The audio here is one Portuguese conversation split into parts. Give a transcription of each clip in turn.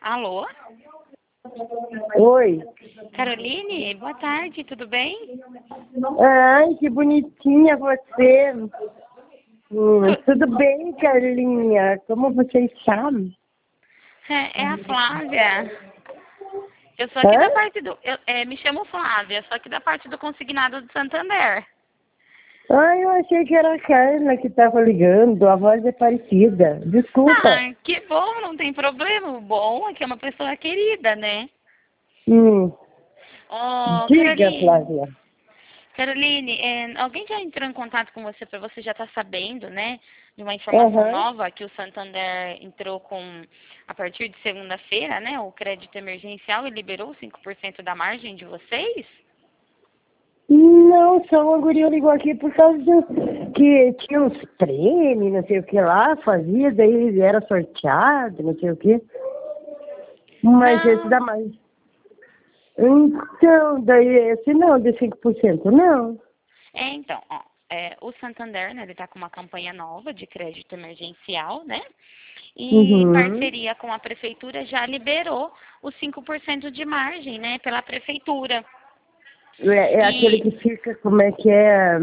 Alô? Oi. Caroline, boa tarde, tudo bem? Ai, que bonitinha você. Tudo bem, Carlinha? Como você está? É a Flávia. Eu sou aqui Hã? da parte do. Me chamo Flávia, sou aqui da parte do consignado do Santander. Ai, eu achei que era a Carla que estava ligando. A voz é parecida. Desculpa. Ah, que bom, não tem problema. O bom é que é uma pessoa querida, né? Hum. Oh, Diga, Caroline. Flávia. Caroline, alguém já entrou em contato com você para você já estar sabendo, né, de uma informação Aham. nova que o Santander entrou com, a partir de segunda-feira, né, o crédito emergencial e liberou 5% da margem de vocês? Não, só uma guria ligou aqui por causa que tinha uns prêmios, não sei o que lá, fazia, daí era sorteado, não sei o que. Mas esse dá Não. mais. Então, daí esse não, de 5% não. Então, ó, o Santander, né, ele está com uma campanha nova de crédito emergencial, né? E em Uhum. parceria com a prefeitura já liberou os 5% de margem, né, pela prefeitura. É aquele E que fica, como é que é,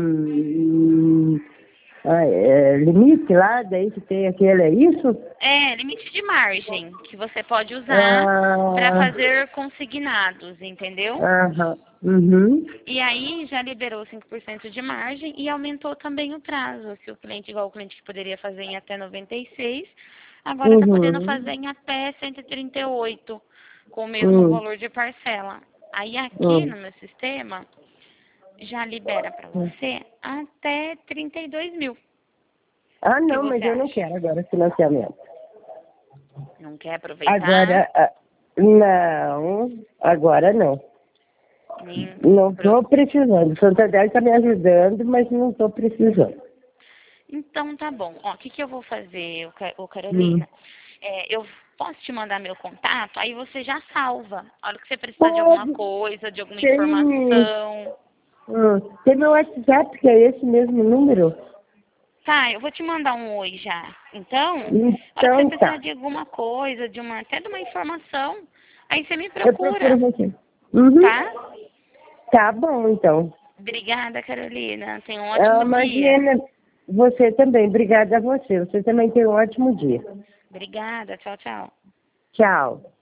limite lá, daí que tem aquele, é isso? limite de margem que você pode usar para Ah, fazer consignados, entendeu? aham, uhum, E aí já liberou 5% de margem e aumentou também o prazo. Se o cliente, igual o cliente que poderia fazer em até 96, agora está podendo uhum, fazer em até 138, com o mesmo uhum, valor de parcela. Aí aqui uhum. no meu sistema já libera para você até 32 mil. Ah, O que não, você mas eu não acha? quero agora financiamento. Não quer aproveitar? Agora, não, agora não. Nem Não pro- estou precisando. O Santander está me ajudando, mas não estou precisando. Então tá bom. Ó, o que que eu vou fazer, ô Hum. Carolina? Eu posso te mandar meu contato, aí você já salva. A hora que você precisar de alguma Pode, coisa, de alguma tem, informação. tem meu WhatsApp, que é esse mesmo número. Tá, eu vou te mandar um oi já. Então, a hora que você Então precisar tá. de alguma coisa, até de uma informação, aí você me Eu procuro procura, você. Uhum. tá? Tá bom, então. Obrigada, Carolina. Tenha um ótimo dia. Imagina, você também. Obrigada a você. Você também tem um ótimo dia. Obrigada. Tchau, tchau. Tchau.